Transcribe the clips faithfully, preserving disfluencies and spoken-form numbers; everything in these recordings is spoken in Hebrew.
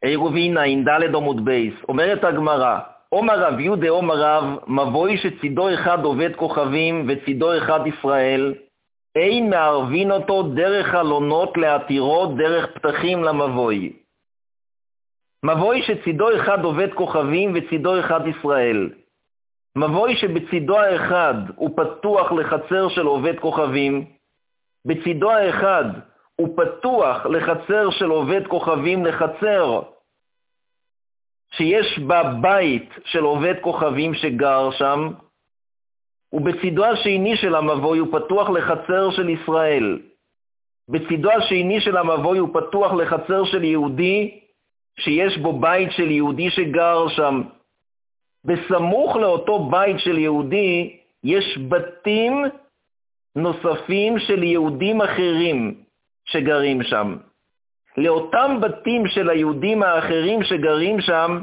עירובין ע"ד עמוד בייס. אומרת הגמרא, אומר רב יהודה אומר רב, מבוי שצידו אחד עובד כוכבים וצידו אחד ישראל, אין מערבין אותו דרך חלונות להתירו דרך פתחים למבוי. מבוי שצידו אחד עובד כוכבים וצידו אחד ישראל. מבוי שבצידו האחד הוא פתוח לחצר של עובד כוכבים, בצידו האחד הוא פתוח לחצר של עובד כוכבים, לחצר שיש בה בית של עובד כוכבים שגר שם, ובצידו השני של המבוי הוא פתוח לחצר של ישראל. בצידו השני של המבוי הוא פתוח לחצר של יהודי שיש בו בית של יהודי שגר שם. בסמוך לאותו בית של יהודי יש בתים נוספים של יהודים אחרים שגרים שם. לאותם בתים של היהודים האחרים שגרים שם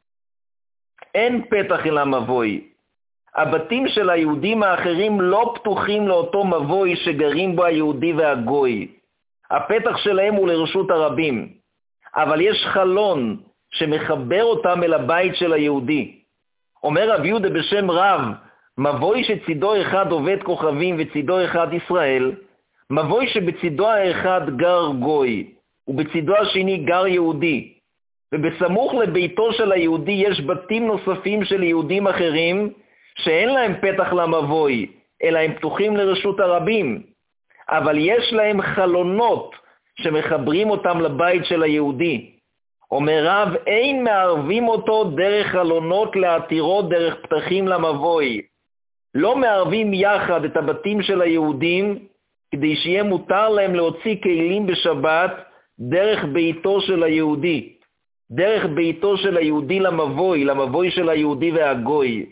אין פתח אל המבוי. הבתים של היהודים האחרים לא פתוחים לאותו מבוי שגרים בו היהודי והגוי. הפתח שלהם הוא לרשות הרבים. אבל יש חלון שמחבר אותם אל הבית של היהודי. אומר רב יהודה בשם רב, מבוי שצידו אחד עובד כוכבים וצידו אחד ישראל, מבוי שבצידו האחד גר גוי, ובצידו השני גר יהודי, ובסמוך לביתו של היהודי יש בתים נוספים של יהודים אחרים, שאין להם פתח למבוי, אלא הם פתוחים לרשות הרבים, אבל יש להם חלונות שמחברים אותם לבית של היהודי. אומר רב, אין מערבים אותו דרך חלונות להתירו דרך פתחים למבוי. לא מערבים יחד את הבתים של היהודים, כדי שיהיה מותר להם להוציא כלים בשבת דרך ביתו של היהודי. דרך ביתו של היהודי למבוי, למבוי של היהודי והגוי.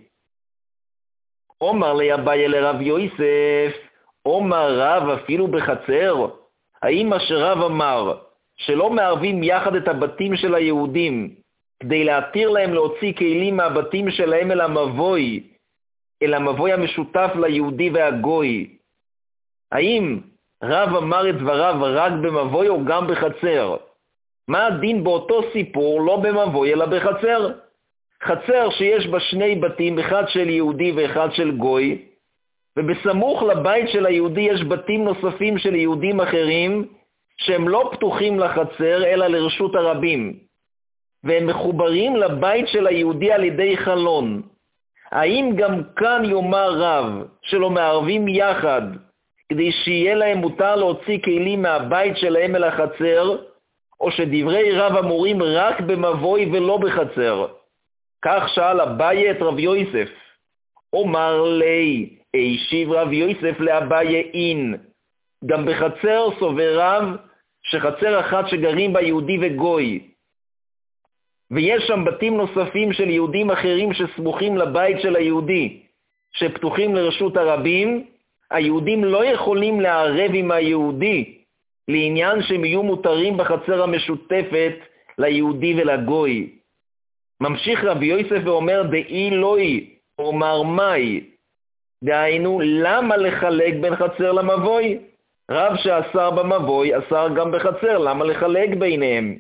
אומר לי אביי לרב יוסף, אומר רב אפילו בחצר, האם מה שרב אמר, שלא מערבים יחד את הבתים של היהודים, כדי להתיר להם להוציא כלים מהבתים שלהם אל המבוי, אל המבוי המשותף ליהודי והגוי, האם רב אמר את דבריו רק במבוי או גם בחצר? מה הדין באותו סיפור לא במבוי אלא בחצר? חצר שיש בה שני בתים, אחד של יהודי ואחד של גוי, ובסמוך לבית של היהודי יש בתים נוספים של יהודים אחרים, שהם לא פתוחים לחצר אלא לרשות הרבים, והם מחוברים לבית של היהודי על ידי חלון. האם גם כאן יאמר רב שלא מערבים יחד, כדי שיהיה להם מותר להוציא כלים מהבית שלהם אל החצר, או שדברי רב אמורים רק במבוי ולא בחצר? כך שאל אביי את רב יוסף. אומר לי, השיב רב יוסף לאביי אין, גם בחצר סובר רב שחצר אחת שגרים בה יהודי וגוי, ויש שם בתים נוספים של יהודים אחרים שסמוכים לבית של היהודי, שפתוחים לרשות הרבים, היהודים לא יכולים לערב עם היהודי, לעניין שהם יהיו מותרים בחצר המשותפת ליהודי ולגוי. ממשיך רבי יוסף ואומר, דאי לוי, אומר מאי, דהיינו, למה לחלק בין חצר למבוי? רב שאסר במבוי, אסר גם בחצר, למה לחלק ביניהם?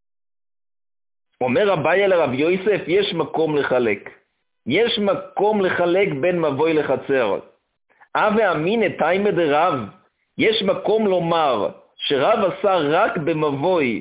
אומר אביי לרב יוסף, יש מקום לחלק. יש מקום לחלק בין מבוי לחצר. אבי אמינא תימא דרב, יש מקום לומר שרב אסר רק במבוי.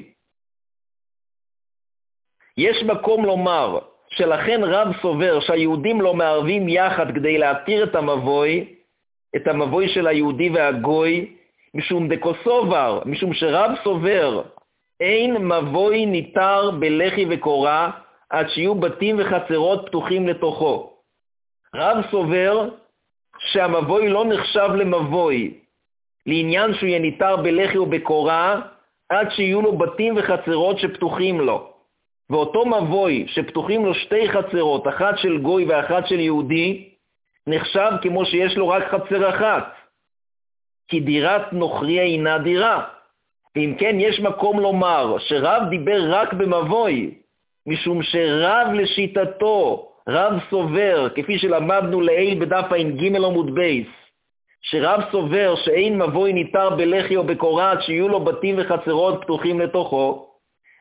יש מקום לומר שלכן רב סובר שהיהודים לא מערבים יחד כדי להתיר את המבוי, את המבוי של היהודי והגוי, משום דקוסובר, משום שרב סובר, אין מבוי ניתר בלחי וקורה עד שיהיו בתים וחצרות פתוחים לתוכו. רב סובר שהמבוי לא נחשב למבוי, לעניין שהוא יהיה ניתר בלחי ובקורה, עד שיהיו לו בתים וחצרות שפתוחים לו. ואותו מבוי שפתוחים לו שתי חצרות, אחת של גוי ואחת של יהודי, נחשב כמו שיש לו רק חצר אחת, כי דירת נוכרי אינה דירה. ואם כן יש מקום לומר שרב דיבר רק במבוי, משום שרב לשיטתו, רב סובר, כפי שלמדנו לעיל בדף ע"ג עמוד בייס, שרב סובר שאין מבוי ניתר בלחי או בקורה עד שיהיו לו בתים וחצרות פתוחים לתוכו,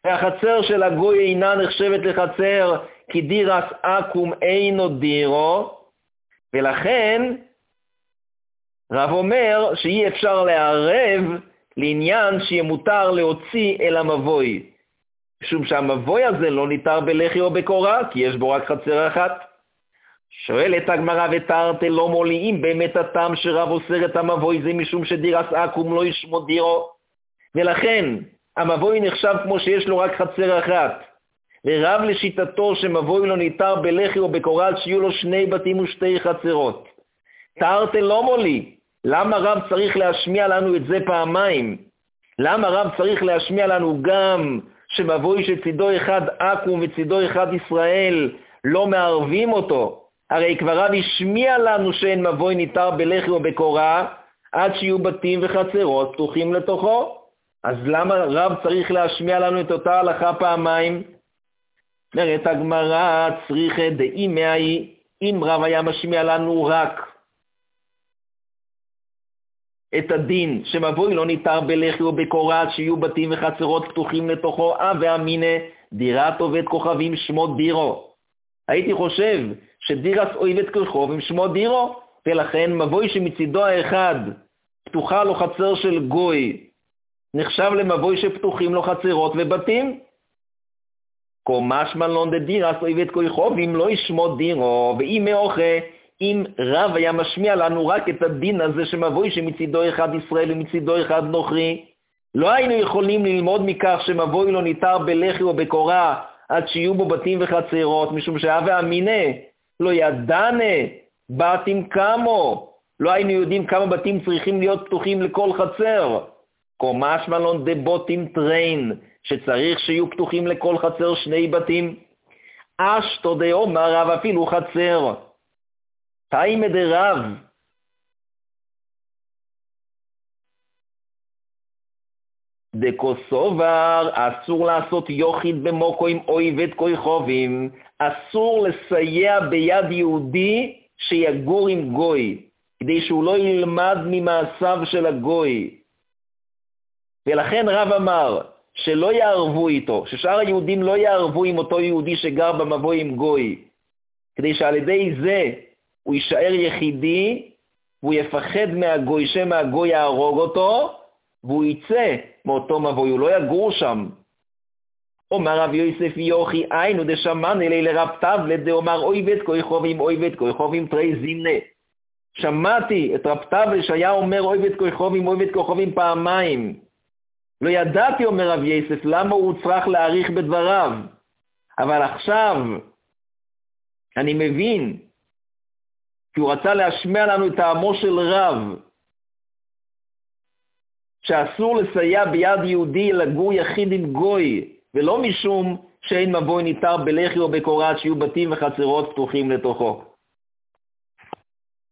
והחצר של הגוי אינה נחשבת לחצר, כי דירס אקום אינו דירו, ולכן רב אומר שאי אפשר לערב לעניין שיהיה מותר להוציא אל המבוי, משום שהמבוי הזה לא ניתר בלחי או בקורה, כי יש בו רק חצר אחת. שואלת הגמרא ותרתי לא מוליאים, באמת הטעם שרב אוסר את המבוי זה משום שדירס אקום לא ישמו דירו, ולכן המבוי נחשב כמו שיש לו רק חצר אחת, ורב לשיטתו שמבוי לא ניתר בלחי או בקורה שיהיו לו שני בתים ושתי חצרות. תרתי לא מולי, למה רב צריך להשמיע לנו את זה פעמיים? למה רב צריך להשמיע לנו גם שמבוי שצידו אחד אקום וצידו אחד ישראל לא מערבים אותו? הרי כבר רב השמיע לנו שאין מבוי ניתר בלחי או בקורה עד שיהיו בתים וחצרות פתוחים לתוכו. אז למה רב צריך להשמיע לנו את אותה הלכה פעמיים? אומרת הגמרא צריכה דאי מאי, אם רב היה משמיע לנו רק את הדין שמבוי לא ניתר בלחי או בקורה שיהיו בתים וחצרות פתוחים לתוכו, אה ואמינה דירת עובד כוכבים שמו דירו. הייתי חושב שדירס עובד כוכבים שמו דירו, ולכן מבוי שמצידו האחד פתוחה לו חצר של גוי נחשב למבוי שפתוחים לו חצרות ובתים. קומש מלון דדירס עובד כוכבים לא ישמו דירו, ואם מאוחה, אם רב היה משמיע לנו רק את הדין הזה שמבוי שמצידו אחד ישראל ומצידו אחד נוכרי, לא היינו יכולים ללמוד מכך שמבוי לא ניתר בלחי או בקורה עד שיהיו בו בתים וחצרות, משום שהווה אמינה לא ידענה בתים כמו, לא היינו יודעים כמה בתים צריכים להיות פתוחים לכל חצר. קומש מלון דבוטים טריין, שצריך שיהיו פתוחים לכל חצר שני בתים. אשתו דאמר רב אפילו חצר. תאימא דרב, דקוסובר, אסור לעשות יוחיד במוקו עם אויבד כוכבים, אסור לסייע ביד יהודי שיגור עם גוי, כדי שהוא לא ילמד ממעשיו של הגוי. ולכן רב אמר שלא יערבו איתו, ששאר היהודים לא יערבו עם אותו יהודי שגר במבוי עם גוי, כדי שעל ידי זה הוא יישאר יחידי, והוא יפחד מהגוי שמא הגוי יהרוג אותו, והוא יצא מאותו מבוי, הוא לא יגור שם. אומר רב יוסף יוחי, היינו דשמן אלי לרב טבלת, דאמר אויבד כוכבים, אויבד כוכבים תרי זימנה. שמעתי את רב טבלת שהיה אומר אויבד כוכבים, אויבד כוכבים פעמיים. לא ידעתי, אומר רב יוסף, למה הוא צריך להאריך בדבריו. אבל עכשיו אני מבין, כי הוא רצה להשמיע לנו את טעמו של רב, שאסור לסייע ביד יהודי לגור יחיד עם גוי, ולא משום שאין מבוי ניתר בלחי או בקורה שיהיו בתים וחצרות פתוחים לתוכו.